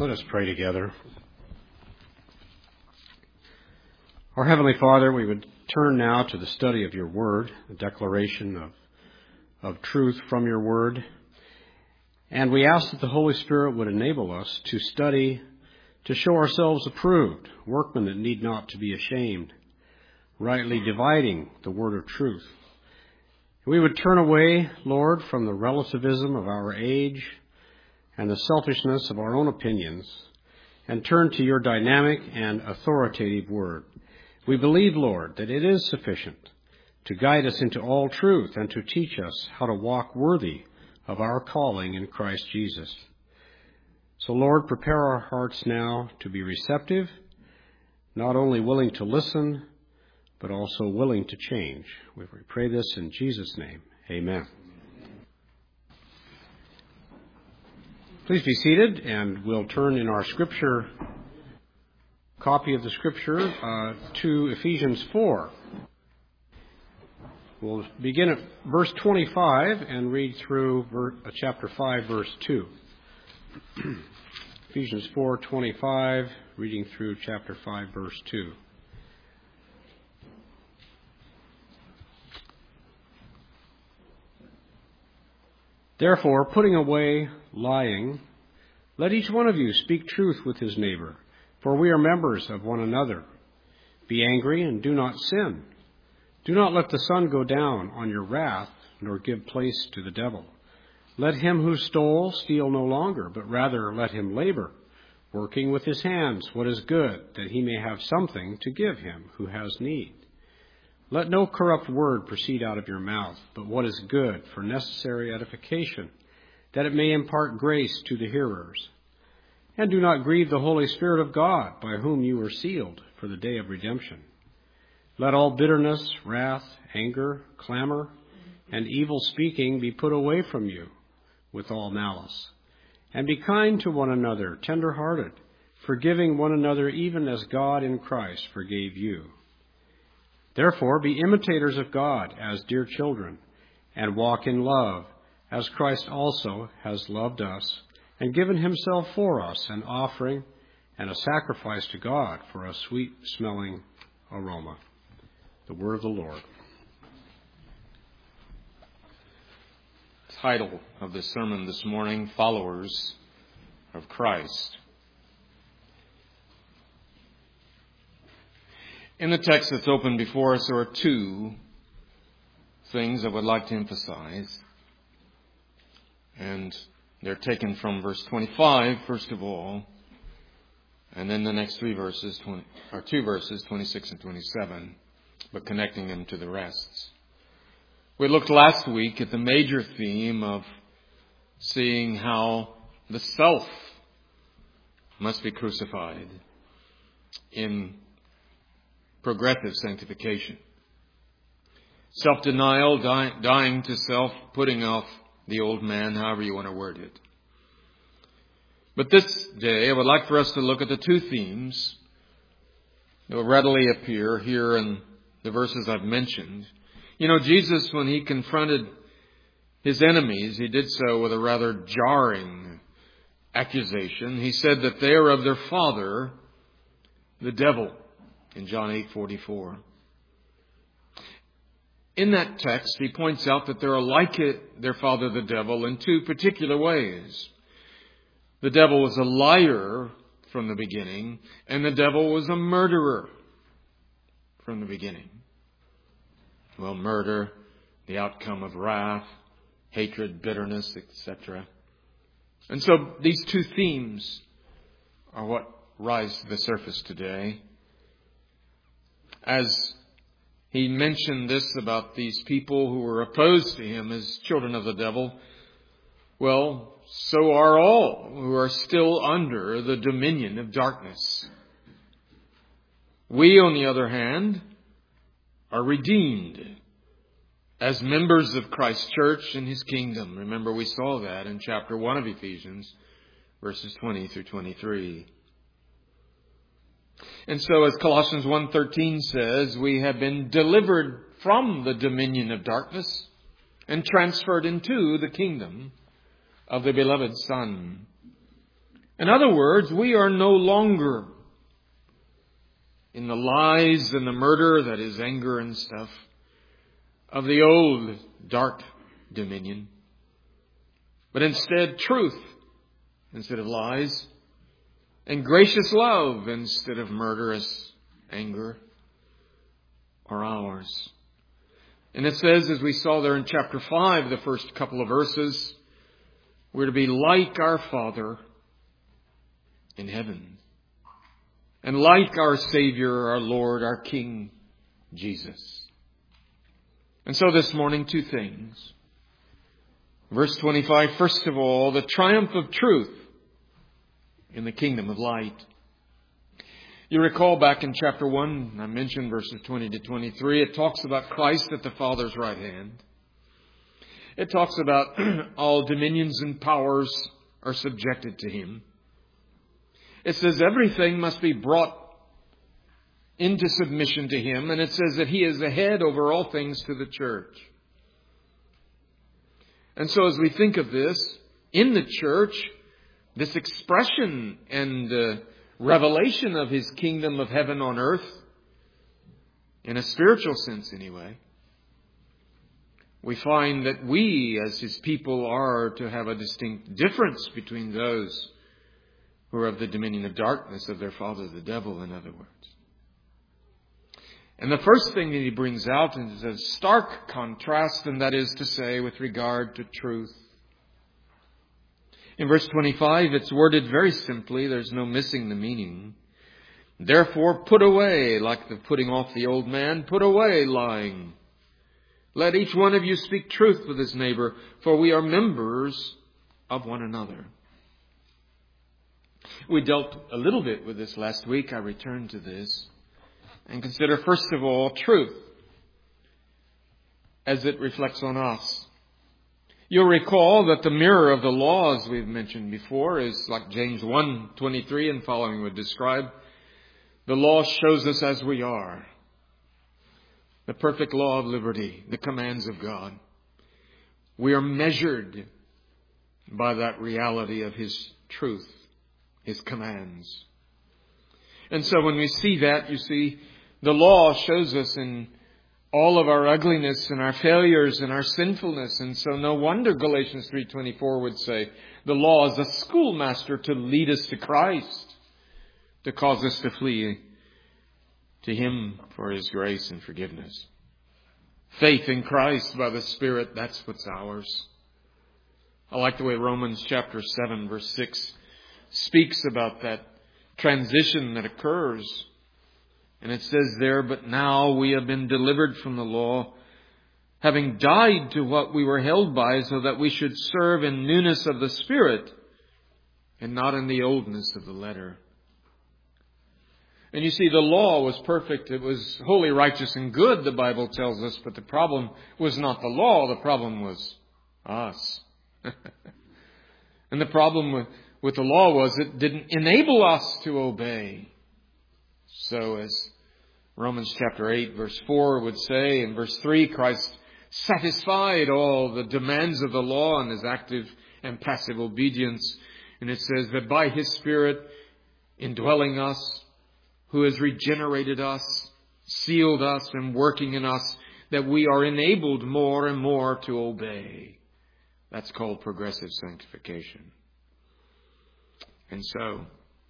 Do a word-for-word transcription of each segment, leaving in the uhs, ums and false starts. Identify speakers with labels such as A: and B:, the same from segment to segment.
A: Let us pray together. Our Heavenly Father, we would turn now to the study of your word, the declaration of, of truth from your word. And we ask that the Holy Spirit would enable us to study, to show ourselves approved, workmen that need not to be ashamed, rightly dividing the word of truth. We would turn away, Lord, from the relativism of our age and the selfishness of our own opinions, and turn to your dynamic and authoritative word. We believe, Lord, that it is sufficient to guide us into all truth and to teach us how to walk worthy of our calling in Christ Jesus. So, Lord, prepare our hearts now to be receptive, not only willing to listen, but also willing to change. We pray this in Jesus' name. Amen. Please be seated, and we'll turn in our scripture, copy of the scripture, uh, to Ephesians four. We'll begin at verse twenty-five and read through ver- uh, chapter five, verse two. Ephesians four twenty-five, reading through chapter five, verse two. Therefore, putting away lying, let each one of you speak truth with his neighbor, for we are members of one another. Be angry and do not sin. Do not let the sun go down on your wrath, nor give place to the devil. Let him who stole steal no longer, but rather let him labor, working with his hands what is good, that he may have something to give him who has need. Let no corrupt word proceed out of your mouth, but what is good for necessary edification, that it may impart grace to the hearers. And do not grieve the Holy Spirit of God, by whom you were sealed for the day of redemption. Let all bitterness, wrath, anger, clamor, and evil speaking be put away from you with all malice. And be kind to one another, tender-hearted, forgiving one another even as God in Christ forgave you. Therefore, be imitators of God as dear children, and walk in love, as Christ also has loved us, and given himself for us, an offering and a sacrifice to God for a sweet-smelling aroma. The word of the Lord.
B: Title of the sermon this morning, Followers of Christ. In the text that's open before us, there are two things I would like to emphasize. And they're taken from verse twenty-five, first of all, and then the next three verses, twenty, or two verses, twenty-six and twenty-seven, but connecting them to the rest. We looked last week at the major theme of seeing how the self must be crucified in progressive sanctification. Self-denial, die, dying to self, putting off the old man, however you want to word it. But this day, I would like for us to look at the two themes that will readily appear here in the verses I've mentioned. You know, Jesus, when he confronted his enemies, he did so with a rather jarring accusation. He said that they are of their father, the devil, in John eight forty-four. In that text, he points out that they are like it, their father, the devil, in two particular ways. The devil was a liar from the beginning, and the devil was a murderer from the beginning. Well, murder, the outcome of wrath, hatred, bitterness, et cetera. And so these two themes are what rise to the surface today. As he mentioned this about these people who were opposed to him as children of the devil, well, so are all who are still under the dominion of darkness. We, on the other hand, are redeemed as members of Christ's church and his kingdom. Remember, we saw that in chapter one of Ephesians, verses twenty through twenty-three. And so, as Colossians one thirteen says, we have been delivered from the dominion of darkness and transferred into the kingdom of the beloved Son. In other words, we are no longer in the lies and the murder, that is anger and stuff, of the old dark dominion, but instead truth instead of lies, and gracious love instead of murderous anger are ours. And it says, as we saw there in chapter five, the first couple of verses, we're to be like our Father in heaven, and like our Savior, our Lord, our King, Jesus. And so this morning, two things. Verse twenty-five, first of all, the triumph of truth in the kingdom of light. You recall back in chapter one, I mentioned verses twenty to twenty-three, it talks about Christ at the Father's right hand. It talks about all dominions and powers are subjected to Him. It says everything must be brought into submission to Him, and it says that He is the head over all things to the church. And so as we think of this, in the church, this expression and uh, revelation of His kingdom of heaven on earth, in a spiritual sense anyway, we find that we as His people are to have a distinct difference between those who are of the dominion of darkness, of their father the devil, in other words. And the first thing that he brings out is a stark contrast, and that is to say, with regard to truth. In verse twenty-five, it's worded very simply. There's no missing the meaning. Therefore, put away, like the putting off the old man, put away lying. Let each one of you speak truth with his neighbor, for we are members of one another. We dealt a little bit with this last week. I returned to this. And consider, first of all, truth as it reflects on us. You'll recall that the mirror of the law, as we've mentioned before, is like James one twenty-three and following would describe. The law shows us as we are. The perfect law of liberty, the commands of God. We are measured by that reality of His truth, His commands. And so when we see that, you see, the law shows us in all of our ugliness and our failures and our sinfulness. And so no wonder Galatians three twenty-four would say the law is a schoolmaster to lead us to Christ, to cause us to flee to Him for His grace and forgiveness. Faith in Christ by the Spirit, that's what's ours. I like the way Romans chapter seven verse six speaks about that transition that occurs. And it says there, but now we have been delivered from the law, having died to what we were held by, so that we should serve in newness of the Spirit and not in the oldness of the letter. And you see, the law was perfect. It was holy, righteous, and good, the Bible tells us. But the problem was not the law. The problem was us. And the problem with, with the law was it didn't enable us to obey. So as Romans chapter eight verse four would say, in verse three, Christ satisfied all the demands of the law in His active and passive obedience. And it says that by His Spirit indwelling us, who has regenerated us, sealed us, and working in us, that we are enabled more and more to obey. That's called progressive sanctification. And so,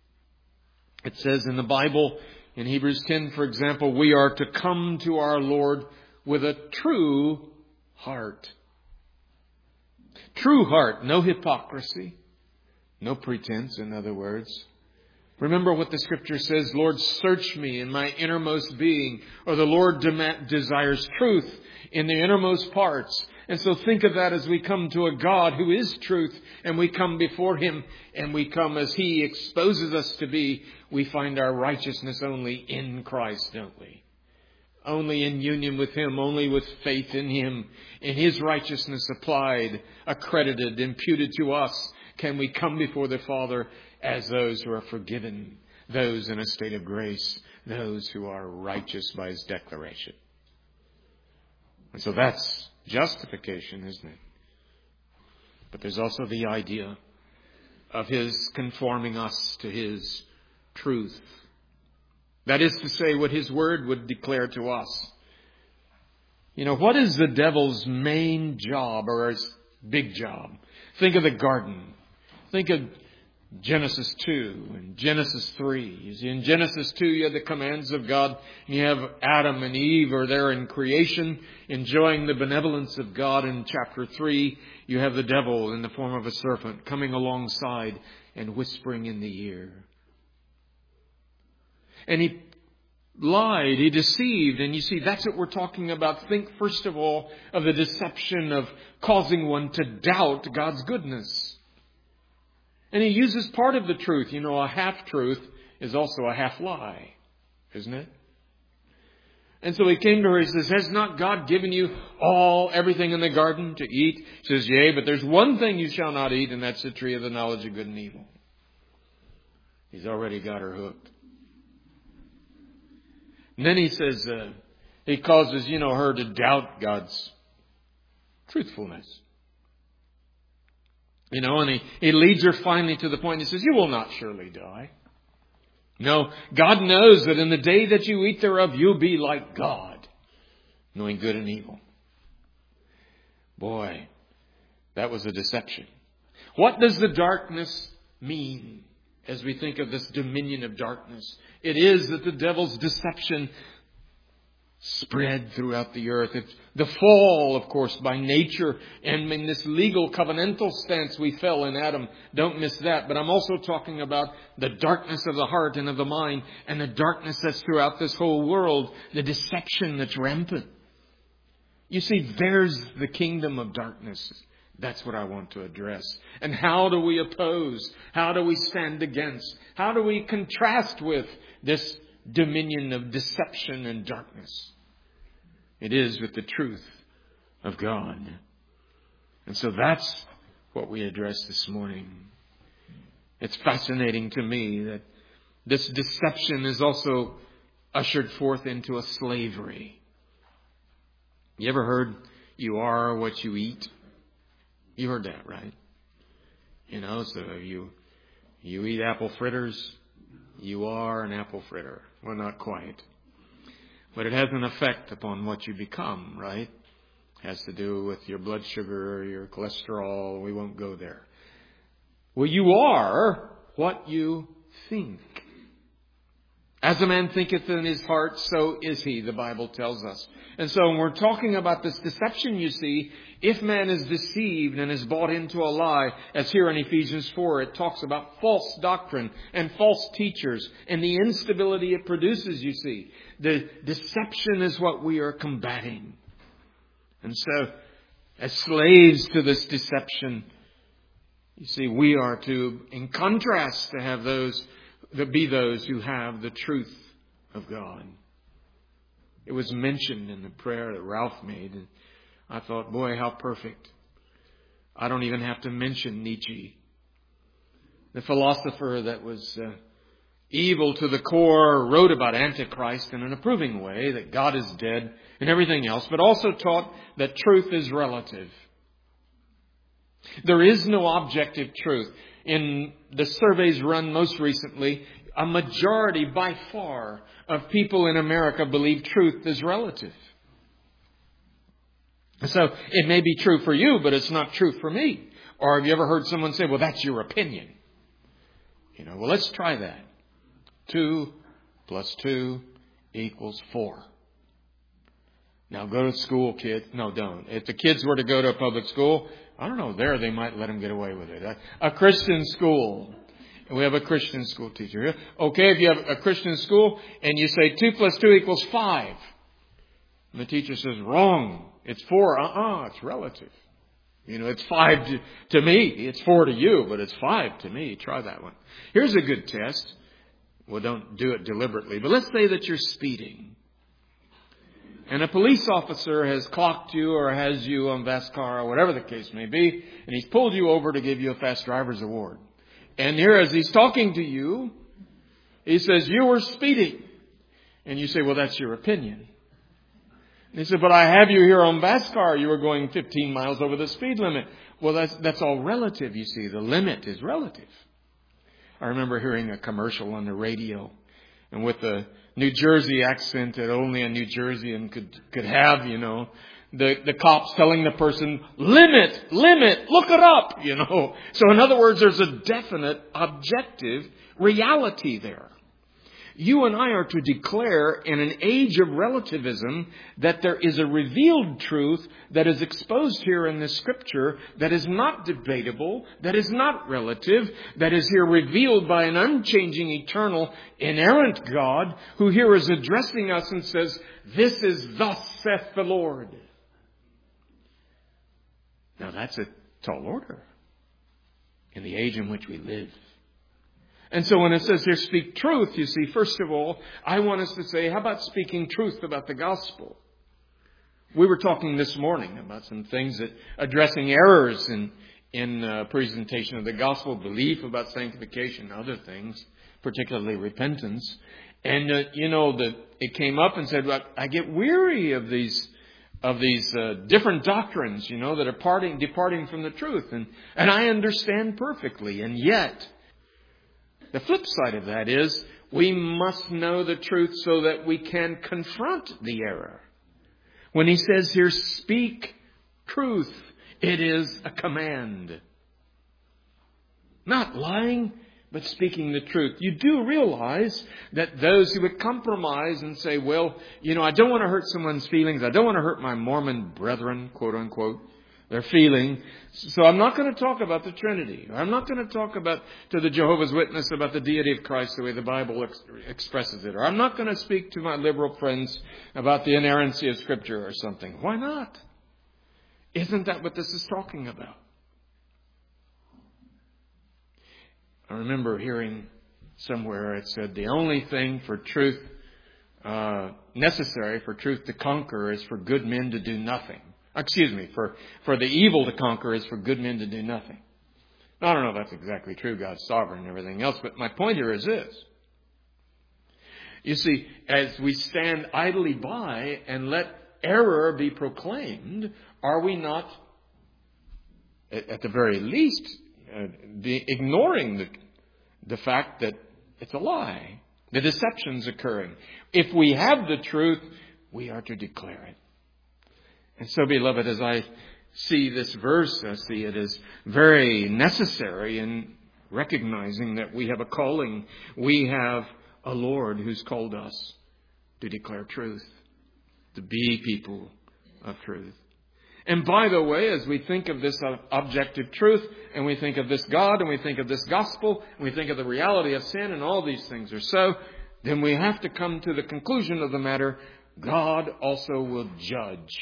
B: it says in the Bible, in Hebrews ten, for example, we are to come to our Lord with a true heart. True heart, no hypocrisy, no pretense, in other words. Remember what the Scripture says, Lord, search me in my innermost being. Or the Lord dem- desires truth in the innermost parts. And so think of that as we come to a God who is truth, and we come before Him, and we come as He exposes us to be. We find our righteousness only in Christ, don't we? Only in union with Him, only with faith in Him, in His righteousness applied, accredited, imputed to us, can we come before the Father as those who are forgiven, those in a state of grace, those who are righteous by His declaration. And so that's justification, isn't it? But there's also the idea of His conforming us to His truth. That is to say, what His Word would declare to us. You know, what is the devil's main job or his big job? Think of the garden. Think of Genesis two and Genesis three. You see, in Genesis two, you have the commands of God. And you have Adam and Eve are there in creation, enjoying the benevolence of God. In chapter three, you have the devil in the form of a serpent coming alongside and whispering in the ear. And he lied, he deceived, and you see, that's what we're talking about. Think first of all of the deception of causing one to doubt God's goodness. And he uses part of the truth. You know, a half-truth is also a half-lie, isn't it? And so he came to her, he says, has not God given you all, everything in the garden to eat? He says, yea, but there's one thing you shall not eat, and that's the tree of the knowledge of good and evil. He's already got her hooked. And then he says, uh, he causes, you know, her to doubt God's truthfulness. You know, and he, he leads her finally to the point, he says, you will not surely die. No, God knows that in the day that you eat thereof, you'll be like God, knowing good and evil. Boy, that was a deception. What does the darkness mean? As we think of this dominion of darkness, it is that the devil's deception spread throughout the earth. It's the fall, of course, by nature, and in this legal covenantal stance we fell in Adam. Don't miss that. But I'm also talking about the darkness of the heart and of the mind, and the darkness that's throughout this whole world, the deception that's rampant. You see, there's the kingdom of darkness. That's what I want to address. And how do we oppose? How do we stand against? How do we contrast with this dominion of deception and darkness? It is with the truth of God. And so that's what we address this morning. It's fascinating to me that this deception is also ushered forth into a slavery. You ever heard you are what you eat? You heard that, right? You know, so you you eat apple fritters, you are an apple fritter. Well, not quite. But it has an effect upon what you become, right? It has to do with your blood sugar, your cholesterol. We won't go there. Well, you are what you think. As a man thinketh in his heart, so is he, the Bible tells us. And so when we're talking about this deception, you see, if man is deceived and is bought into a lie, as here in Ephesians four, it talks about false doctrine and false teachers and the instability it produces, you see. The deception is what we are combating. And so, as slaves to this deception, you see, we are to, in contrast, to have those to be those who have the truth of God. It was mentioned in the prayer that Ralph made, and I thought, boy, how perfect. I don't even have to mention Nietzsche, the philosopher that was uh, evil to the core, wrote about Antichrist in an approving way, that God is dead and everything else, but also taught that truth is relative. There is no objective truth. In the surveys run most recently, a majority by far of people in America believe truth is relative. So it may be true for you, but it's not true for me. Or have you ever heard someone say, well, that's your opinion? You know, well, let's try that. Two plus two equals four. Now go to school, kids. No, don't. If the kids were to go to a public school, I don't know, there they might let them get away with it. A, a Christian school. And we have a Christian school teacher here. Okay, if you have a Christian school and you say two plus two equals five. And the teacher says, wrong. It's four. Uh-uh, it's relative. You know, it's five to, to me. It's four to you, but it's five to me. Try that one. Here's a good test. Well, don't do it deliberately. But let's say that you're speeding. And a police officer has clocked you or has you on VASCAR or whatever the case may be. And he's pulled you over to give you a fast driver's award. And here as he's talking to you, he says, you were speeding. And you say, well, that's your opinion. And he said, but I have you here on VASCAR. You were going fifteen miles over the speed limit. Well, that's, that's all relative, you see. The limit is relative. I remember hearing a commercial on the radio, and with the New Jersey accent that only a New Jerseyan could, could have, you know, the, the cops telling the person, limit, limit, look it up, you know. So in other words, there's a definite objective reality there. You and I are to declare in an age of relativism that there is a revealed truth that is exposed here in this Scripture that is not debatable, that is not relative, that is here revealed by an unchanging, eternal, inerrant God who here is addressing us and says, this is thus saith the Lord. Now that's a tall order in the age in which we live. And so when it says here, speak truth, you see, first of all, I want us to say, how about speaking truth about the gospel? We were talking this morning about some things that addressing errors in, in uh, presentation of the gospel, belief about sanctification, other things, particularly repentance. And, uh, you know, the, it came up and said, well, I get weary of these of these uh, different doctrines, you know, that are parting, departing from the truth. And, and I understand perfectly. And yet, the flip side of that is we must know the truth so that we can confront the error. When he says here, speak truth, it is a command. Not lying, but speaking the truth. You do realize that those who would compromise and say, well, you know, I don't want to hurt someone's feelings. I don't want to hurt my Mormon brethren, quote unquote, their feeling. So I'm not going to talk about the Trinity. I'm not going to talk about to the Jehovah's Witness about the deity of Christ the way the Bible ex- expresses it. Or I'm not going to speak to my liberal friends about the inerrancy of Scripture or something. Why not? Isn't that what this is talking about? I remember hearing somewhere it said the only thing for truth uh, necessary for truth to conquer is for good men to do nothing. Excuse me, for, for the evil to conquer is for good men to do nothing. Now, I don't know if that's exactly true. God's sovereign and everything else. But my point here is this. You see, as we stand idly by and let error be proclaimed, are we not, at the very least, uh, the, ignoring the, the fact that it's a lie? The deception's occurring. If we have the truth, we are to declare it. And so, beloved, as I see this verse, I see it as very necessary in recognizing that we have a calling. We have a Lord who's called us to declare truth, to be people of truth. And by the way, as we think of this objective truth, and we think of this God, and we think of this gospel, and we think of the reality of sin, and all these things are so, then we have to come to the conclusion of the matter, God also will judge.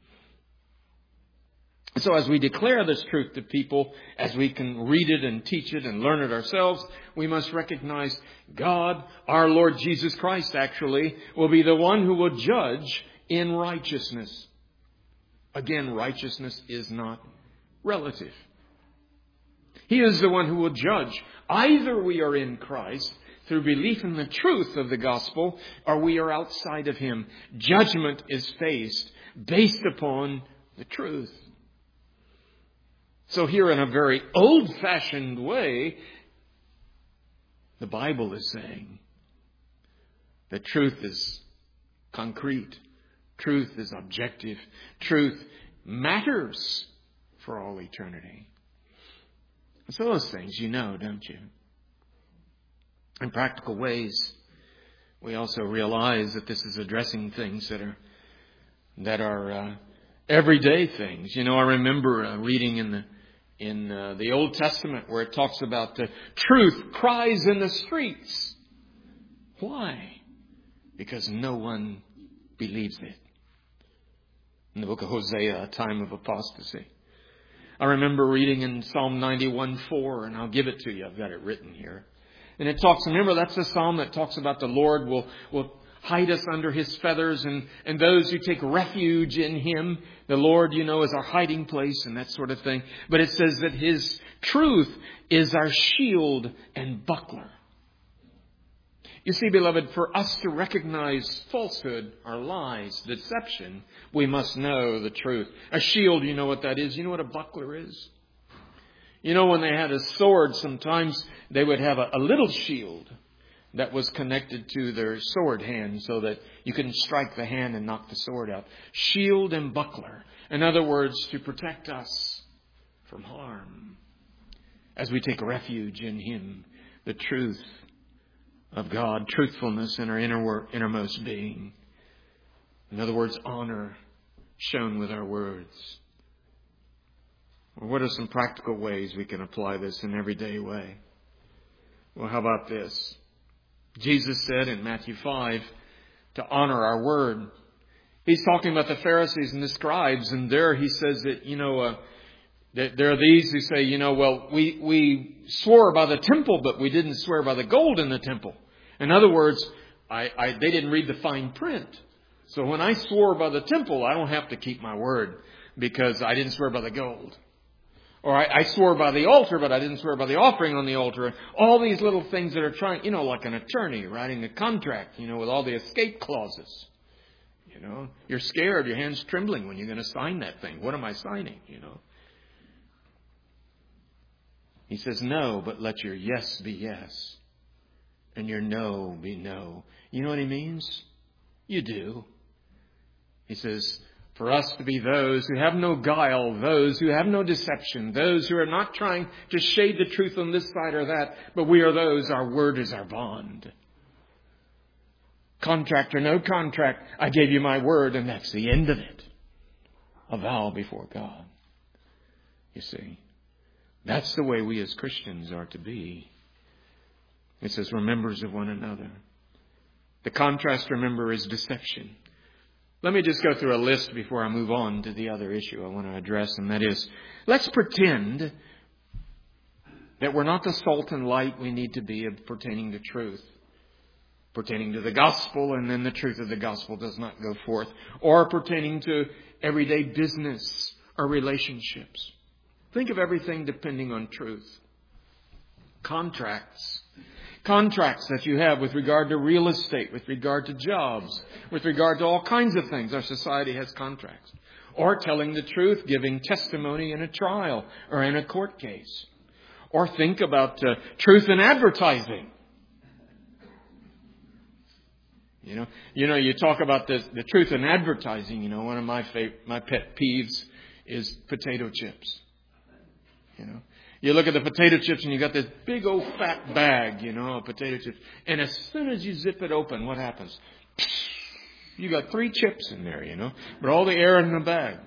B: So as we declare this truth to people, as we can read it and teach it and learn it ourselves, we must recognize God, our Lord Jesus Christ actually, will be the one who will judge in righteousness. Again, righteousness is not relative. He is the one who will judge. Either we are in Christ through belief in the truth of the gospel, or we are outside of Him. Judgment is faced based upon the truth. So here in a very old-fashioned way, the Bible is saying that truth is concrete. Truth is objective. Truth matters for all eternity. So those things you know, don't you? In practical ways, we also realize that this is addressing things that are that are uh, everyday things. You know, I remember uh, reading in the in uh, the Old Testament where it talks about the truth cries in the streets. Why? Because no one believes it. In the book of Hosea, a time of apostasy. I remember reading in Psalm ninety-one four, and I'll give it to you. I've got it written here. And it talks, remember, that's the psalm that talks about the Lord will, will hide us under His feathers, and, and those who take refuge in Him. The Lord, you know, is our hiding place and that sort of thing. But it says that His truth is our shield and buckler. You see, beloved, for us to recognize falsehood or lies, deception, we must know the truth. A shield, you know what that is. You know what a buckler is? You know, when they had a sword, sometimes they would have a, a little shield that was connected to their sword hand so that you couldn't strike the hand and knock the sword out. Shield and buckler. In other words, to protect us from harm as we take refuge in Him, the truth of God, truthfulness in our inner, innermost being. In other words, honor shown with our words. Well, what are some practical ways we can apply this in an everyday way? Well, how about this? Jesus said in Matthew five to honor our word. He's talking about the Pharisees and the scribes, and there he says that, you know, uh, that there are these who say, you know, well, we, we swore by the temple, but we didn't swear by the gold in the temple. In other words, I, I, they didn't read the fine print. So when I swore by the temple, I don't have to keep my word because I didn't swear by the gold. Or I, I swore by the altar, but I didn't swear by the offering on the altar. All these little things that are trying, you know, like an attorney writing a contract, you know, with all the escape clauses. You know, you're scared, your hand's trembling when you're going to sign that thing. What am I signing, you know? He says, no, but let your yes be yes. And your no be no. You know what he means? You do. He says, for us to be those who have no guile, those who have no deception, those who are not trying to shade the truth on this side or that, but we are those, our word is our bond. Contract or no contract, I gave you my word, and that's the end of it. A vow before God. You see, that's the way we as Christians are to be. It says, we're members of one another. The contrast, remember, is deception. Let me just go through a list before I move on to the other issue I want to address, and that is, let's pretend that we're not the salt and light we need to be pertaining to truth, pertaining to the gospel, and then the truth of the gospel does not go forth, or pertaining to everyday business or relationships. Think of everything depending on truth. Contracts. Contracts that you have with regard to real estate, with regard to jobs, with regard to all kinds of things. Our society has contracts. Or telling the truth, giving testimony in a trial or in a court case. Or think about uh, truth in advertising. You know, you know, you talk about the, the truth in advertising. You know, one of my favorite, my pet peeves is potato chips. You know. You look at the potato chips and you got this big old fat bag, you know, of potato chips. And as soon as you zip it open, what happens? You got three chips in there, you know, but all the air in the bag.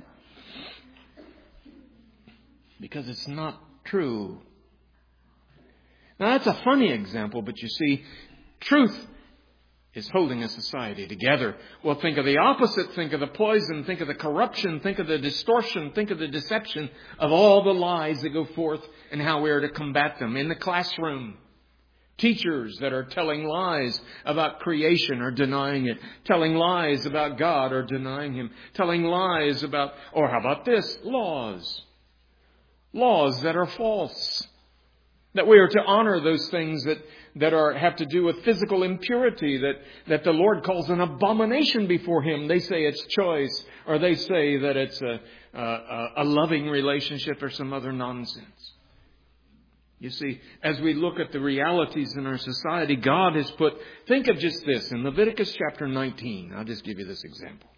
B: Because it's not true. Now that's a funny example, but you see, truth is holding a society together. Well, think of the opposite. Think of the poison. Think of the corruption. Think of the distortion. Think of the deception of all the lies that go forth and how we are to combat them. In the classroom, teachers that are telling lies about creation or denying it. Telling lies about God or denying Him. Telling lies about, or how about this? Laws. Laws that are false. That we are to honor those things that that are have to do with physical impurity, that, that the Lord calls an abomination before Him. They say it's choice, or they say that it's a, a, a loving relationship or some other nonsense. You see, as we look at the realities in our society, God has put, think of just this, in Leviticus chapter nineteen, I'll just give you this example.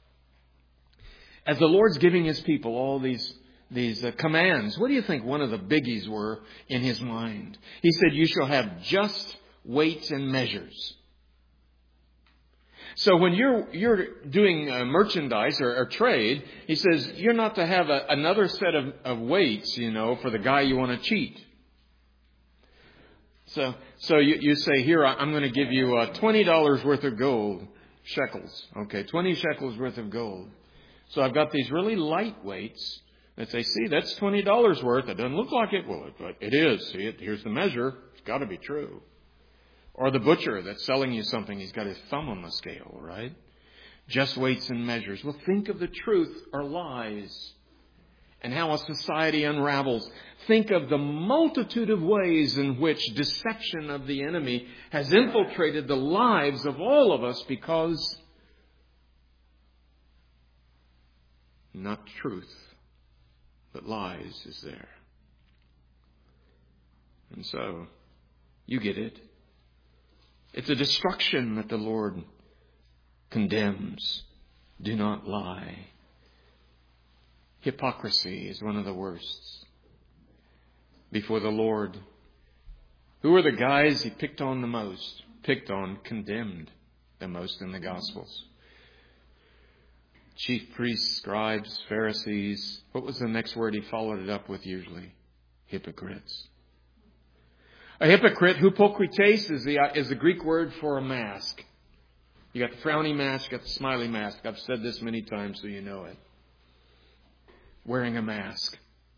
B: As the Lord's giving His people all these These uh, commands. What do you think one of the biggies were in His mind? He said, you shall have just weights and measures. So when you're you're doing uh, merchandise or, or trade, He says, you're not to have a, another set of, of weights, you know, for the guy you want to cheat. So so you, you say, here, I'm going to give you uh, twenty dollars worth of gold, shekels. Okay, twenty shekels worth of gold. So I've got these really light weights. That say, see, that's twenty dollars worth. It doesn't look like it. Well, it, it is. See, it, here's the measure. It's got to be true. Or the butcher that's selling you something, he's got his thumb on the scale, right? Just weights and measures. Well, think of the truth or lies and how a society unravels. Think of the multitude of ways in which deception of the enemy has infiltrated the lives of all of us because not truth, but lies is there. And so, you get it. It's a destruction that the Lord condemns. Do not lie. Hypocrisy is one of the worst before the Lord. Who are the guys he picked on the most? Picked on, condemned the most in the Gospels. Chief priests, scribes, Pharisees. What was the next word he followed it up with usually? Hypocrites. A hypocrite, hypokrites, is the, is the Greek word for a mask. You got the frowny mask, you got the smiley mask. I've said this many times so you know it. Wearing a mask.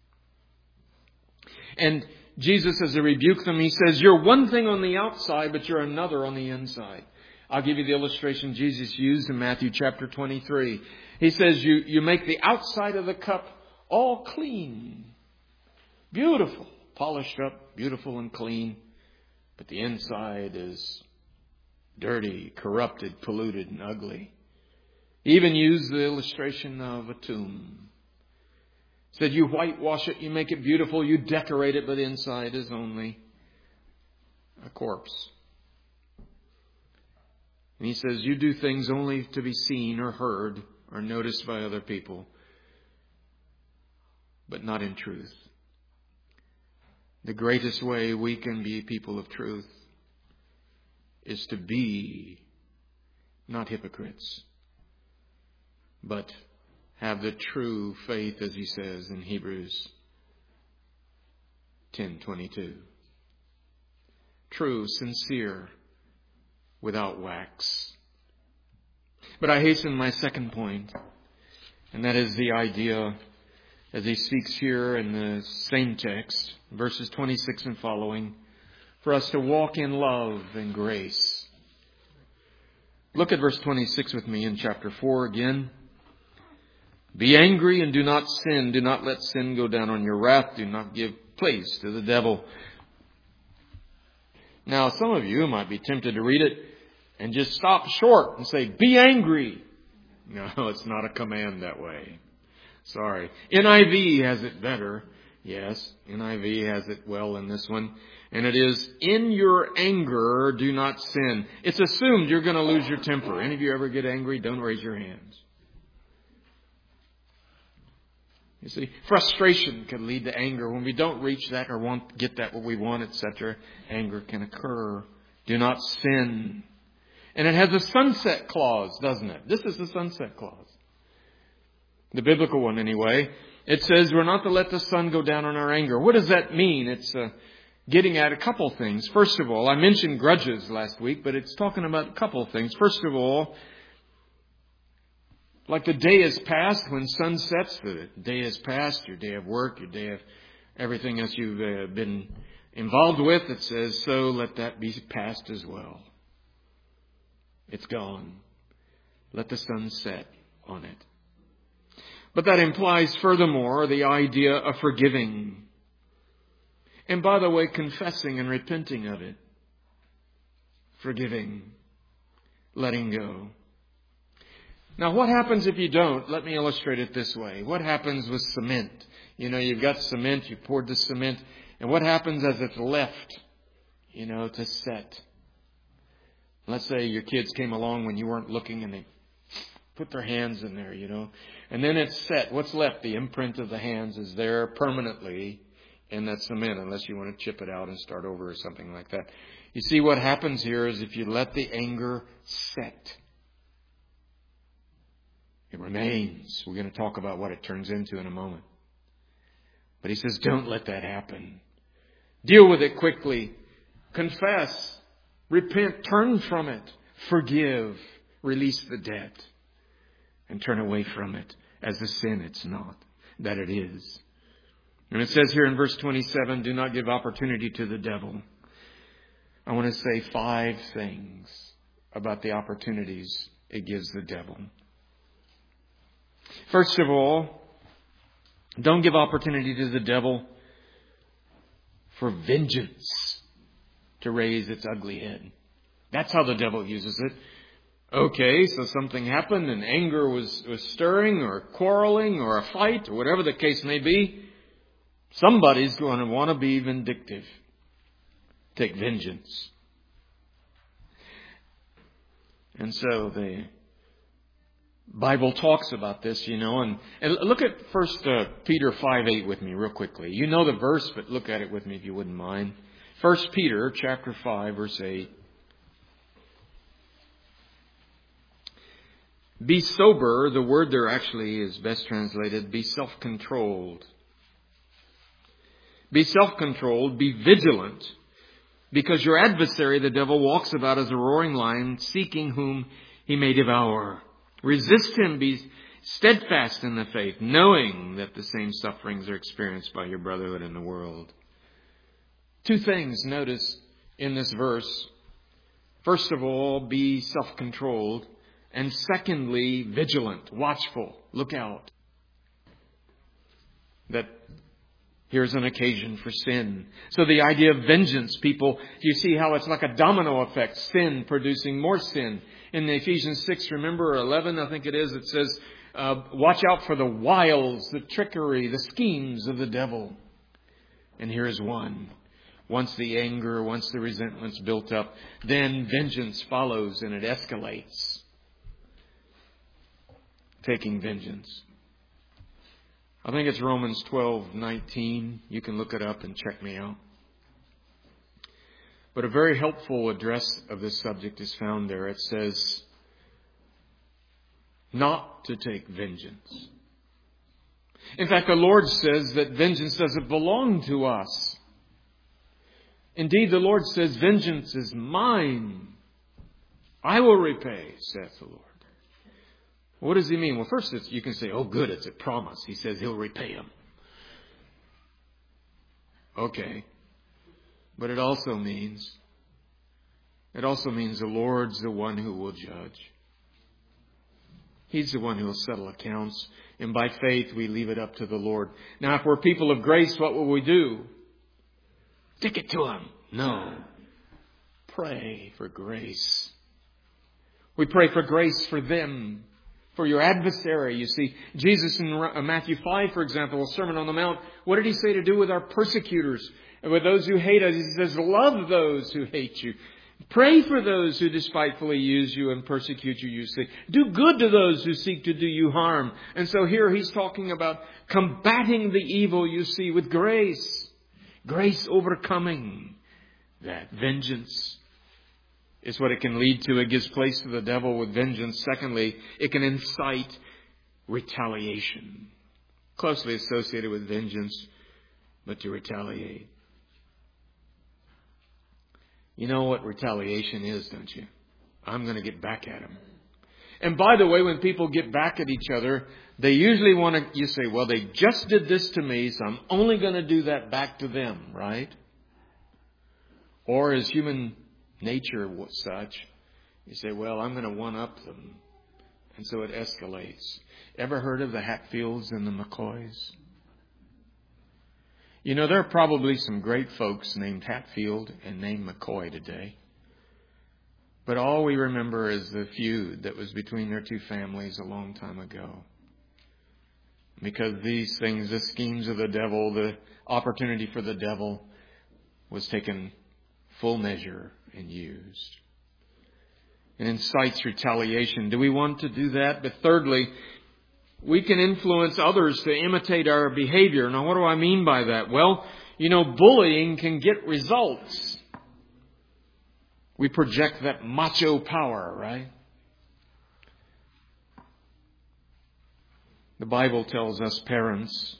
B: And Jesus, as he rebukes them, he says, you're one thing on the outside, but you're another on the inside. I'll give you the illustration Jesus used in Matthew chapter twenty-three. He says, you, you make the outside of the cup all clean. Beautiful. Polished up, beautiful and clean. But the inside is dirty, corrupted, polluted, and ugly. He even used the illustration of a tomb. He said, you whitewash it, you make it beautiful, you decorate it, but inside is only a corpse. And he says, you do things only to be seen or heard or noticed by other people, but not in truth. The greatest way we can be people of truth is to be not hypocrites, but have the true faith, as he says in Hebrews ten twenty-two. True, sincere, without wax. But I hasten my second point, and that is the idea, as he speaks here in the same text, verses twenty-six and following, for us to walk in love and grace. Look at verse twenty-six with me in chapter four again. Be angry and do not sin. Do not let sin go down on your wrath. Do not give place to the devil. Now, some of you might be tempted to read it and just stop short and say, be angry. No, it's not a command that way. Sorry. N I V has it better. Yes, N I V has it well in this one. And it is, in your anger, do not sin. It's assumed you're going to lose your temper. Any of you ever get angry? Don't raise your hands. You see, frustration can lead to anger. When we don't reach that or want get that what we want, et cetera, anger can occur. Do not sin. And it has a sunset clause, doesn't it? This is the sunset clause. The biblical one, anyway. It says we're not to let the sun go down on our anger. What does that mean? It's uh, getting at a couple things. First of all, I mentioned grudges last week, but it's talking about a couple of things. First of all, like the day is past when sun sets, the day is past, your day of work, your day of everything else you've uh, been involved with. It says, so let that be past as well. It's gone. Let the sun set on it. But that implies, furthermore, the idea of forgiving. And by the way, confessing and repenting of it. Forgiving. Letting go. Now, what happens if you don't? Let me illustrate it this way. What happens with cement? You know, you've got cement, you poured the cement, and what happens as it's left, you know, to set? Let's say your kids came along when you weren't looking and they put their hands in there, you know, and then it's set. What's left? The imprint of the hands is there permanently in that cement, unless you want to chip it out and start over or something like that. You see, what happens here is if you let the anger set, it remains. We're going to talk about what it turns into in a moment. But he says, don't let that happen. Deal with it quickly. Confess. Repent. Turn from it. Forgive. Release the debt. And turn away from it as a sin it's not, that it is. And it says here in verse twenty-seven, do not give opportunity to the devil. I want to say five things about the opportunities it gives the devil. First of all, don't give opportunity to the devil for vengeance to raise its ugly head. That's how the devil uses it. Okay, so something happened and anger was, was stirring or quarreling or a fight or whatever the case may be. Somebody's going to want to be vindictive. take vengeance. And so the Bible talks about this, you know, and, and look at First uh, Peter five eight with me real quickly. You know the verse, but look at it with me if you wouldn't mind. First Peter chapter five, verse eight. Be sober, the word there actually is best translated, be self-controlled. Be self-controlled, be vigilant, because your adversary, the devil, walks about as a roaring lion, seeking whom he may devour. Resist him, be steadfast in the faith, knowing that the same sufferings are experienced by your brotherhood in the world. Two things notice in this verse. First of all, be self-controlled. And secondly, vigilant, watchful, look out. That here's an occasion for sin. So the idea of vengeance, people, you see how it's like a domino effect, sin producing more sin. In Ephesians six, remember, eleven, I think it is, it says, uh, watch out for the wiles, the trickery, the schemes of the devil. And here's one. Once the anger, once the resentment's built up, then vengeance follows and it escalates. Taking vengeance. I think it's Romans twelve nineteen. You can look it up and check me out. But a very helpful address of this subject is found there. It says, not to take vengeance. In fact, the Lord says that vengeance doesn't belong to us. Indeed, the Lord says, vengeance is mine. I will repay, saith the Lord. What does he mean? Well, first it's, you can say, oh good, it's a promise. He says he'll repay him. Okay. But it also means, it also means the Lord's the one who will judge. He's the one who will settle accounts. And by faith, we leave it up to the Lord. Now, if we're people of grace, what will we do? Stick it to him. No. Pray for grace. We pray for grace for them. For your adversary, you see, Jesus in Matthew five, for example, Sermon on the Mount, what did he say to do with our persecutors? And with those who hate us, he says, love those who hate you. Pray for those who despitefully use you and persecute you, you see. Do good to those who seek to do you harm. And so here he's talking about combating the evil, you see, with grace. Grace overcoming that. Vengeance is what it can lead to. It gives place to the devil with vengeance. Secondly, it can incite retaliation. Closely associated with vengeance, but to retaliate. You know what retaliation is, don't you? I'm going to get back at him. And by the way, when people get back at each other, they usually want to, you say, well, they just did this to me, so I'm only going to do that back to them, right? Or as human nature was such, you say, well, I'm going to one-up them. And so it escalates. Ever heard of the Hatfields and the McCoys? You know, there are probably some great folks named Hatfield and named McCoy today. But all we remember is the feud that was between their two families a long time ago. Because these things, the schemes of the devil, the opportunity for the devil was taken full measure and used. It incites retaliation. Do we want to do that? But thirdly, we can influence others to imitate our behavior. Now, what do I mean by that? Well, you know, bullying can get results. We project that macho power, right? The Bible tells us parents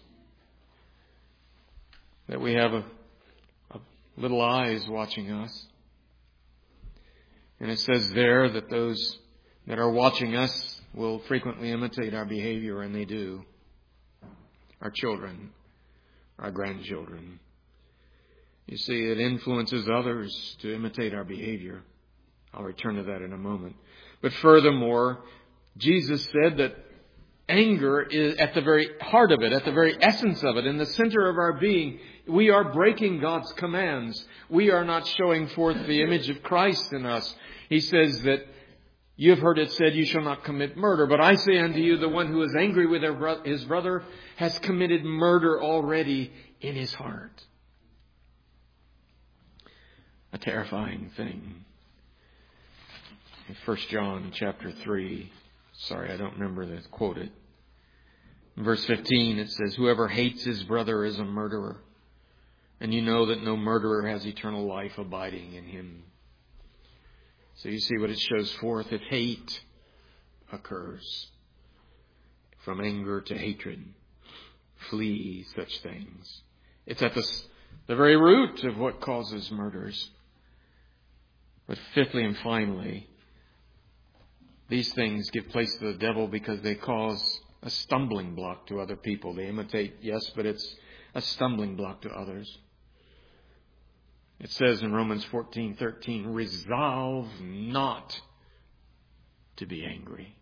B: that we have a, a little eyes watching us. And it says there that those that are watching us will frequently imitate our behavior, and they do. Our children, our grandchildren. You see, it influences others to imitate our behavior. I'll return to that in a moment. But furthermore, Jesus said that anger is at the very heart of it, at the very essence of it, in the center of our being. We are breaking God's commands. We are not showing forth the image of Christ in us. He says that you have heard it said, you shall not commit murder. But I say unto you, the one who is angry with his brother has committed murder already in his heart. a terrifying thing. In First John chapter three, sorry, I don't remember the quoted. In verse fifteen, it says, whoever hates his brother is a murderer. And you know that no murderer has eternal life abiding in him. So you see what it shows forth. If hate occurs, from anger to hatred, flee such things. It's at the, the very root of what causes murders. But fifthly and finally, these things give place to the devil because they cause a stumbling block to other people. They imitate, yes, but it's a stumbling block to others. It says in Romans fourteen thirteen, resolve not to be angry.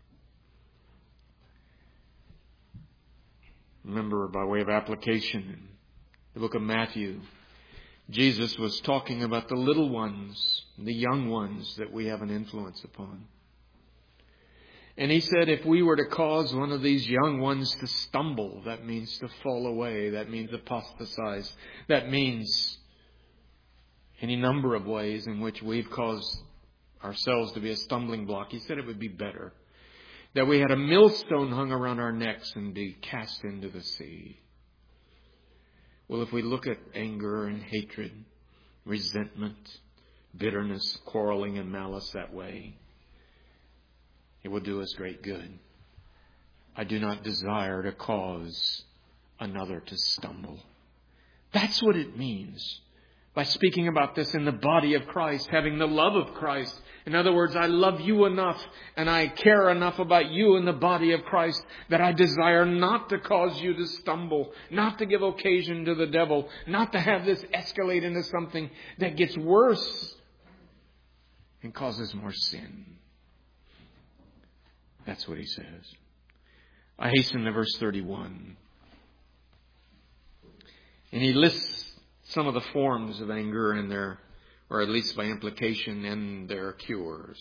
B: Remember, by way of application, in the book of Matthew, Jesus was talking about the little ones, the young ones that we have an influence upon. And he said if we were to cause one of these young ones to stumble, that means to fall away, that means apostatize, that means any number of ways in which we've caused ourselves to be a stumbling block. He said it would be better that we had a millstone hung around our necks and be cast into the sea. Well, if we look at anger and hatred, resentment, bitterness, quarreling and malice that way, it will do us great good. I do not desire to cause another to stumble. That's what it means by speaking about this in the body of Christ, having the love of Christ. In other words, I love you enough and I care enough about you in the body of Christ that I desire not to cause you to stumble, not to give occasion to the devil, not to have this escalate into something that gets worse and causes more sin. That's what he says. I hasten to verse thirty-one. And he lists some of the forms of anger and their, or at least by implication, and their cures.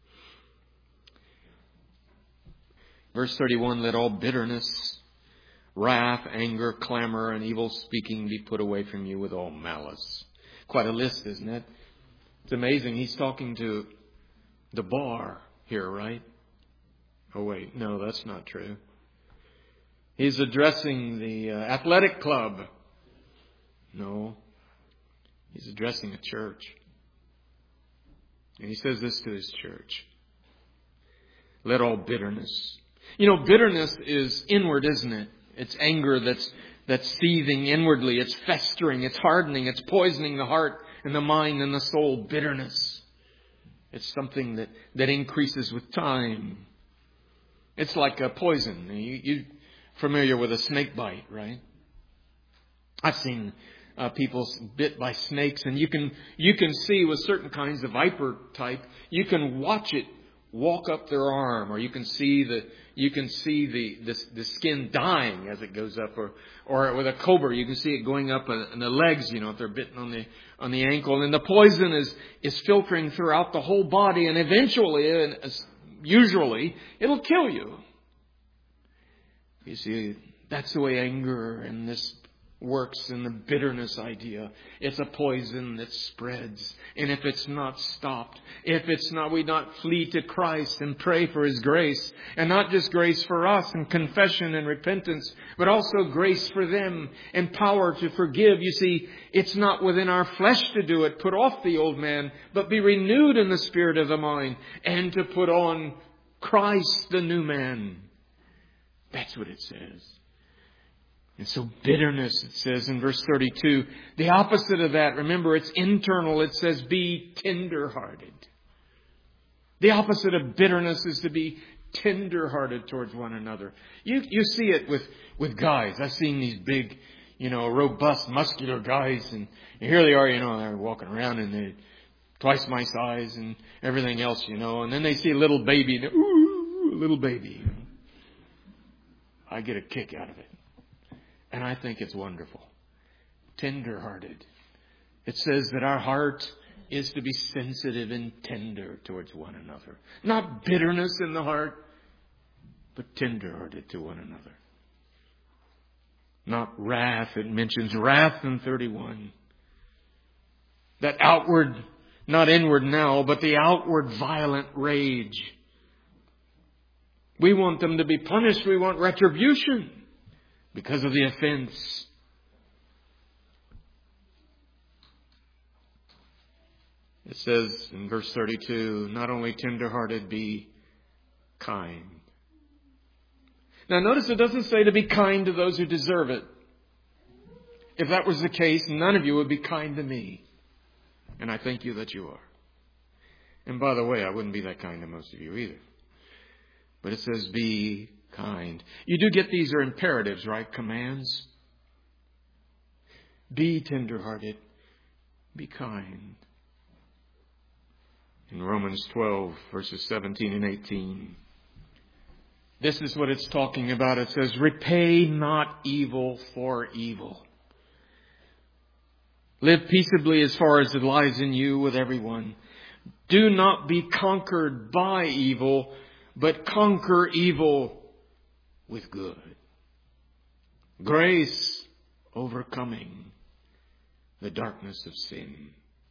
B: Verse thirty-one, let all bitterness, wrath, anger, clamor, and evil speaking be put away from you with all malice. Quite a list, isn't it? It's amazing. He's talking to the bar here, right? Oh, wait. No, that's not true. He's addressing the uh, athletic club. No. He's addressing a church. And he says this to his church. Let all bitterness. You know, bitterness is inward, isn't it? It's anger that's that's seething inwardly. It's festering. It's hardening. It's poisoning the heart and the mind and the soul. Bitterness. It's something that, that increases with time. It's like a poison. You, you're familiar with a snake bite, right? I've seen uh, people bit by snakes, and you can you can see with certain kinds of viper type, you can watch it walk up their arm, or you can see the you can see the the, the skin dying as it goes up, or or with a cobra, you can see it going up in the legs. You know, if they're bitten on the on the ankle, and the poison is is filtering throughout the whole body, and eventually, and usually, it'll kill you. You see, that's the way anger and this works in the bitterness idea. It's a poison that spreads. And if it's not stopped, if it's not, we not flee to Christ and pray for His grace. And not just grace for us and confession and repentance, but also grace for them and power to forgive. You see, it's not within our flesh to do it. Put off the old man, but be renewed in the spirit of the mind, and to put on Christ, the new man. That's what it says. And so bitterness, it says in verse thirty-two, the opposite of that, remember, it's internal. It says be tender-hearted. The opposite of bitterness is to be tender-hearted towards one another. You you see it with, with guys. I've seen these big, you know, robust, muscular guys, and here they are, you know, they're walking around and they're twice my size and everything else, you know, and then they see a little baby, and ooh, little baby. I get a kick out of it. And I think it's wonderful. Tender-hearted. It says that our heart is to be sensitive and tender towards one another. Not bitterness in the heart, but tender-hearted to one another. Not wrath. It mentions wrath in thirty-one. that outward, not inward now, but the outward violent rage. We want them to be punished. We want retribution because of the offense. It says in verse thirty-two, not only tenderhearted, be kind. Now notice it doesn't say to be kind to those who deserve it. If that was the case, none of you would be kind to me. And I thank you that you are. And by the way, I wouldn't be that kind to most of you either. But it says be kind. You do get these are imperatives, right? Commands. Be tenderhearted. Be kind. In Romans twelve, verses seventeen and eighteen, this is what it's talking about. It says, repay not evil for evil. Live peaceably as far as it lies in you with everyone. Do not be conquered by evil, but conquer evil with good. Grace overcoming the darkness of sin.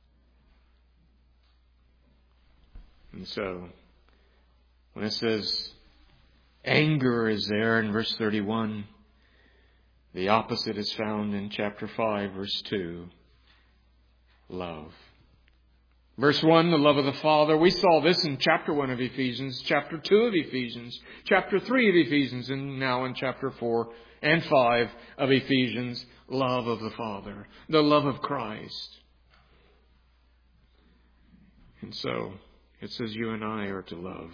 B: And so, when it says anger is there in verse thirty-one, the opposite is found in chapter five, verse two. Love. Verse one, the love of the Father. We saw this in chapter one of Ephesians, chapter two of Ephesians, chapter three of Ephesians, and now in chapter four and five of Ephesians, love of the Father, the love of Christ. And so, it says you and I are to love.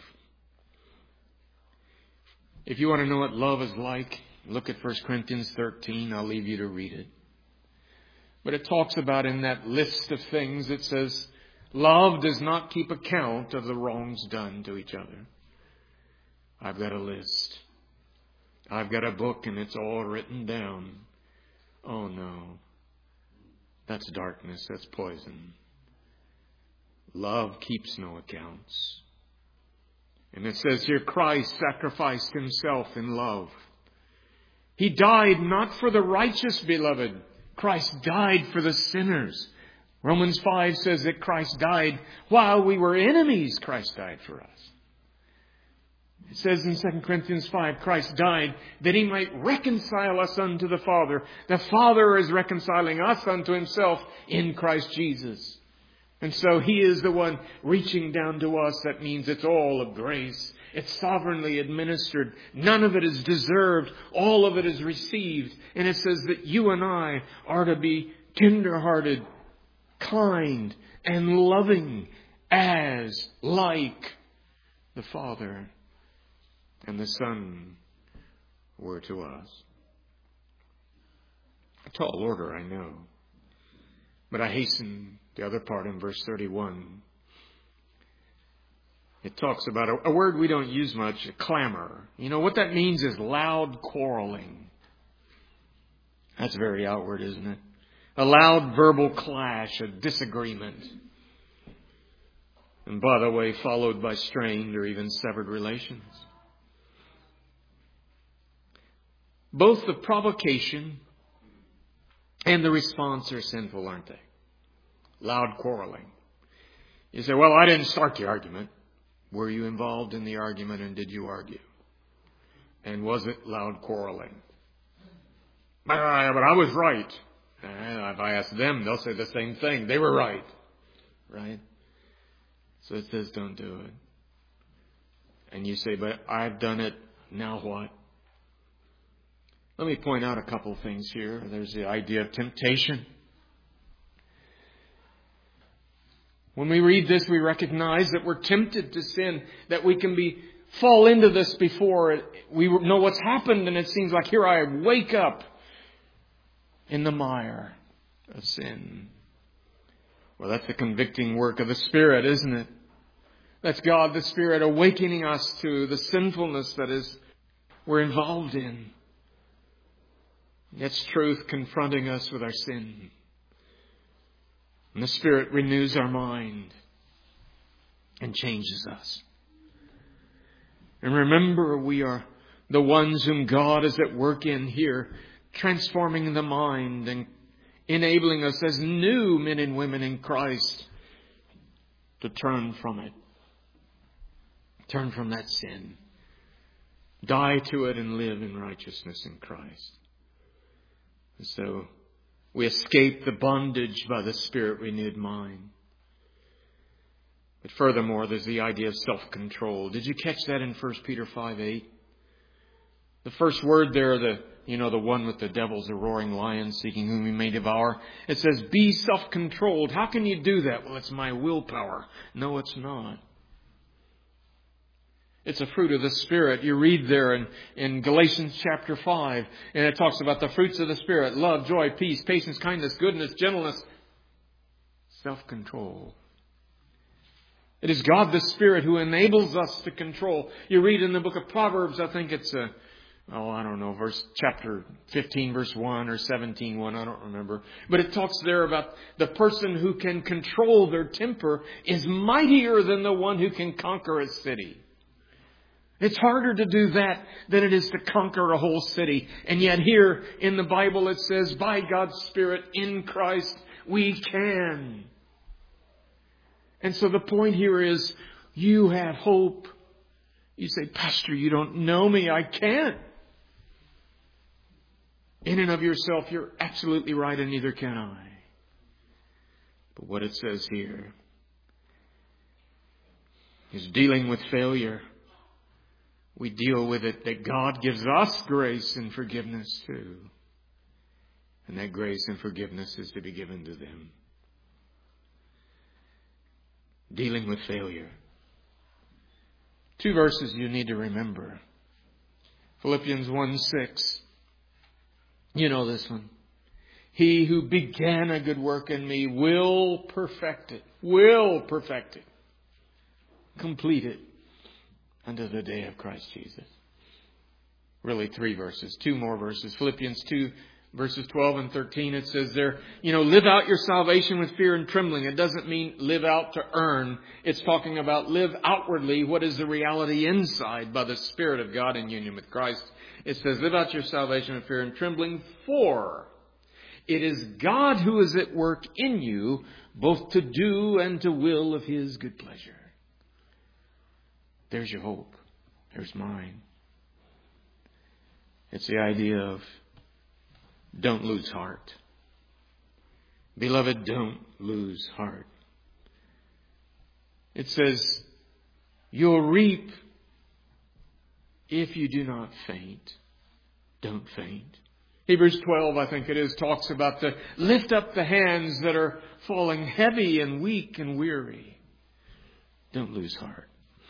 B: If you want to know what love is like, look at First Corinthians thirteen. I'll leave you to read it. But it talks about in that list of things, it says, love does not keep account of the wrongs done to each other. I've got a list. I've got a book and it's all written down. Oh no. That's darkness. That's poison. Love keeps no accounts. And it says here, Christ sacrificed himself in love. He died not for the righteous, beloved. Christ died for the sinners. Romans five says that Christ died while we were enemies. Christ died for us. It says in Second Corinthians five, Christ died that he might reconcile us unto the Father. The Father is reconciling us unto himself in Christ Jesus. And so he is the one reaching down to us. That means it's all of grace. It's sovereignly administered. None of it is deserved. All of it is received. And it says that you and I are to be tender-hearted, kind, and loving as like the Father and the Son were to us. A tall order, I know. But I hasten the other part in verse thirty-one. It talks about a, a word we don't use much, clamor. You know, what that means is loud quarreling. That's very outward, isn't it? A loud verbal clash, a disagreement. And by the way, followed by strained or even severed relations. Both the provocation and the response are sinful, aren't they? Loud quarreling. You say, well, I didn't start the argument. Were you involved in the argument and did you argue? And was it loud quarreling? But I was right. If I ask them, they'll say the same thing. They were right. Right? So it says don't do it. And you say, but I've done it. Now what? Let me point out a couple things here. There's the idea of temptation. When we read this, we recognize that we're tempted to sin, that we can be fall into this before we know what's happened, and it seems like here I wake up in the mire of sin. Well, that's the convicting work of the Spirit, isn't it? That's God, the Spirit, awakening us to the sinfulness that is we're involved in. It's truth confronting us with our sin. And the Spirit renews our mind and changes us. And remember, we are the ones whom God is at work in here, transforming the mind and enabling us as new men and women in Christ to turn from it. Turn from that sin. Die to it and live in righteousness in Christ. And so we escape the bondage by the Spirit-renewed mind. But furthermore, there's the idea of self-control. Did you catch that in First Peter five eight? The first word there, the you know, the one with the devil's a roaring lion seeking whom he may devour. It says, be self-controlled. How can you do that? Well, it's my willpower. No, it's not. It's a fruit of the Spirit. You read there in, in Galatians chapter five, and it talks about the fruits of the Spirit: love, joy, peace, patience, kindness, goodness, gentleness, self-control. It is God the Spirit who enables us to control. You read in the book of Proverbs, I think it's a, oh, I don't know, verse chapter fifteen, verse one, or seventeen, one, I don't remember. But it talks there about the person who can control their temper is mightier than the one who can conquer a city. It's harder to do that than it is to conquer a whole city. And yet here in the Bible it says, by God's Spirit in Christ, we can. And so the point here is, you have hope. You say, Pastor, you don't know me. I can't. In and of yourself, you're absolutely right, and neither can I. But what it says here is dealing with failure. We deal with it that God gives us grace and forgiveness too. And that grace and forgiveness is to be given to them. Dealing with failure. Two verses you need to remember. Philippians one six. You know this one. He who began a good work in me will perfect it. Will perfect it. Complete it unto the day of Christ Jesus. Really three verses. Two more verses. Philippians two verses twelve and thirteen. It says there, you know, live out your salvation with fear and trembling. It doesn't mean live out to earn. It's talking about live outwardly what is the reality inside by the Spirit of God in union with Christ. It says live out your salvation with fear and trembling, for it is God who is at work in you, both to do and to will of His good pleasure. There's your hope. There's mine. It's the idea of don't lose heart. Beloved, don't lose heart. It says you'll reap if you do not faint. Don't faint. Hebrews twelve, I think it is, talks about the lift up the hands that are falling heavy and weak and weary. Don't lose heart.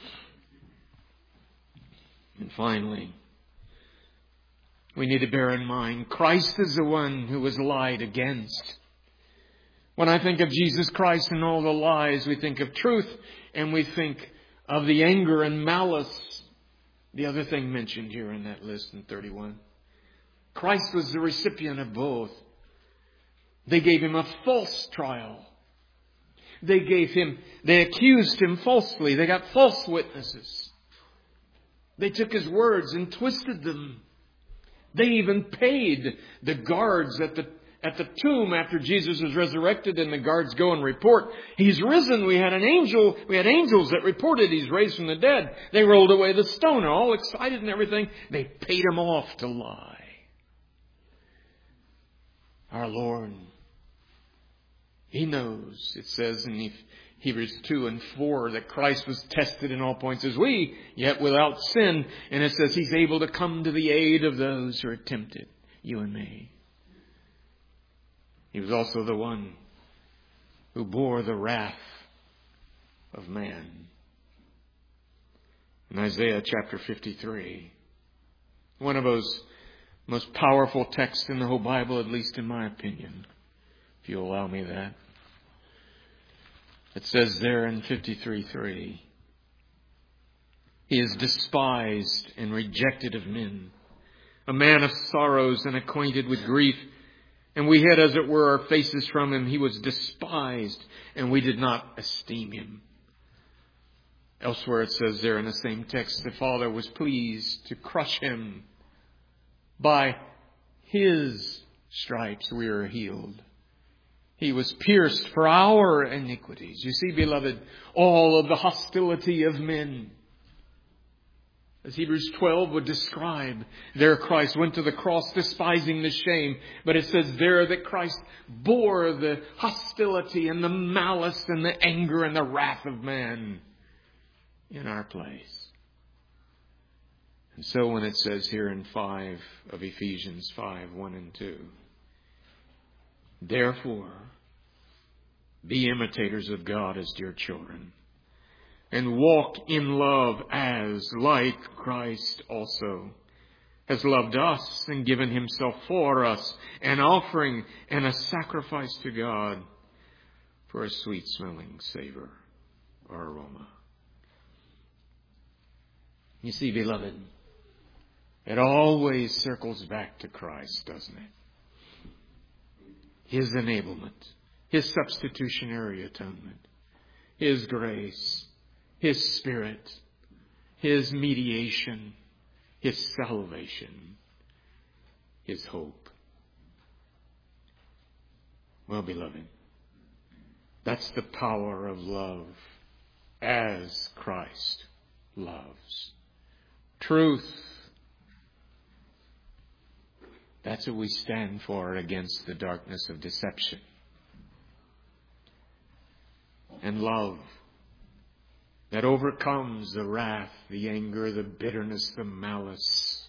B: And finally, we need to bear in mind, Christ is the one who was lied against. When I think of Jesus Christ and all the lies, we think of truth, and we think of the anger and malice. The other thing mentioned here in that list in thirty-one. Christ was the recipient of both. They gave Him a false trial. They gave Him, they accused Him falsely. They got false witnesses. They took His words and twisted them. They even paid the guards at the at the tomb after Jesus was resurrected, and the guards go and report, He's risen. We had an angel, we had angels that reported He's raised from the dead. They rolled away the stone, all excited and everything. They paid Him off to lie. Our Lord, He knows, it says in Hebrews two and four, that Christ was tested in all points as we, yet without sin. And it says He's able to come to the aid of those who are tempted, you and me. He was also the one who bore the wrath of man. In Isaiah chapter fifty-three, one of those most powerful texts in the whole Bible, at least in my opinion, if you'll allow me that. It says there in fifty-three three, He is despised and rejected of men, a man of sorrows and acquainted with grief. And we hid, as it were, our faces from Him. He was despised, and we did not esteem Him. Elsewhere it says there in the same text, the Father was pleased to crush Him. By His stripes we are healed. He was pierced for our iniquities. You see, beloved, all of the hostility of men, as Hebrews twelve would describe, there Christ went to the cross despising the shame. But it says there that Christ bore the hostility and the malice and the anger and the wrath of man in our place. And so when it says here in five of Ephesians five, one and two, therefore, be imitators of God as dear children, and walk in love as, like Christ also has loved us and given himself for us, an offering and a sacrifice to God for a sweet-smelling savor or aroma. You see, beloved, it always circles back to Christ, doesn't it? His enablement, His substitutionary atonement, His grace, His Spirit, His mediation, His salvation, His hope. Well, beloved, that's the power of love as Christ loves. Truth. That's what we stand for against the darkness of deception. And love that overcomes the wrath, the anger, the bitterness, the malice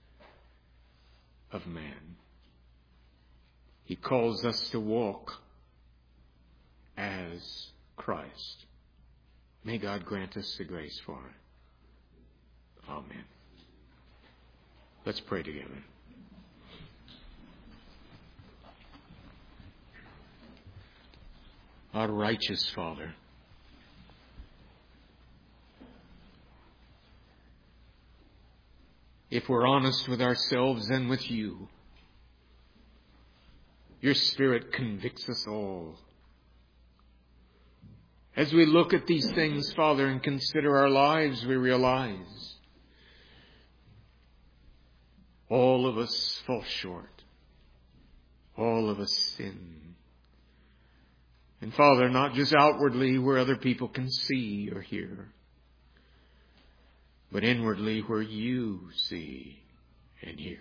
B: of man. He calls us to walk as Christ. May God grant us the grace for it. Amen. Let's pray together. Our righteous Father, if we're honest with ourselves and with you, your Spirit convicts us all. As we look at these things, Father, and consider our lives, we realize all of us fall short. All of us sin. And Father, not just outwardly where other people can see or hear, but inwardly where you see and hear.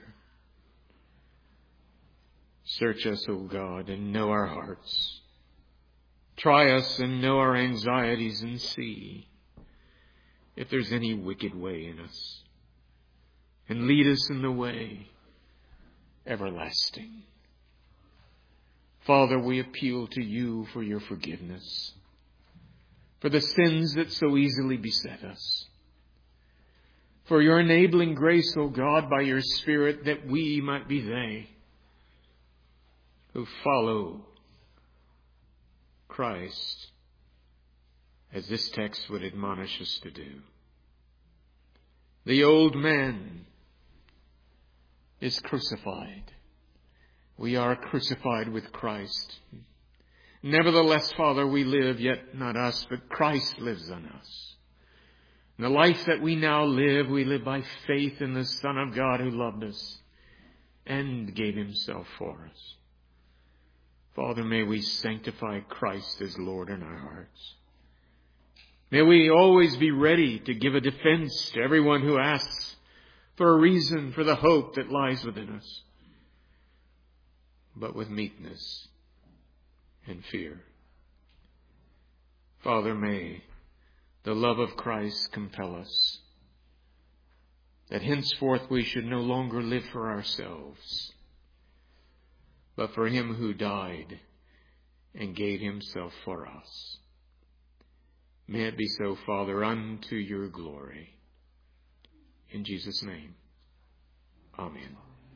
B: Search us, O God, and know our hearts. Try us and know our anxieties and see if there's any wicked way in us. And lead us in the way everlasting. Father, we appeal to you for your forgiveness, for the sins that so easily beset us, for your enabling grace, O God, by your Spirit, that we might be they who follow Christ, as this text would admonish us to do. The old man is crucified. We are crucified with Christ. Nevertheless, Father, we live, yet not us, but Christ lives in us. And the life that we now live, we live by faith in the Son of God who loved us and gave himself for us. Father, may we sanctify Christ as Lord in our hearts. May we always be ready to give a defense to everyone who asks for a reason for the hope that lies within us, but with meekness and fear. Father, may the love of Christ compel us, that henceforth we should no longer live for ourselves, but for him who died and gave himself for us. May it be so, Father, unto your glory. In Jesus' name, amen.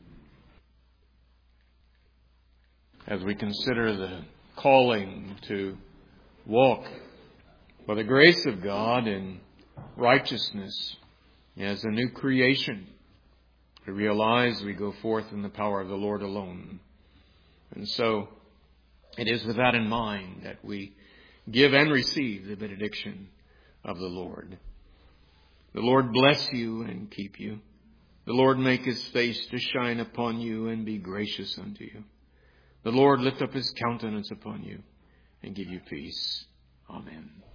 B: As we consider the calling to walk by the grace of God in righteousness as a new creation, we realize we go forth in the power of the Lord alone. And so it is with that in mind that we give and receive the benediction of the Lord. The Lord bless you and keep you. The Lord make his face to shine upon you and be gracious unto you. The Lord lift up his countenance upon you and give you peace. Amen.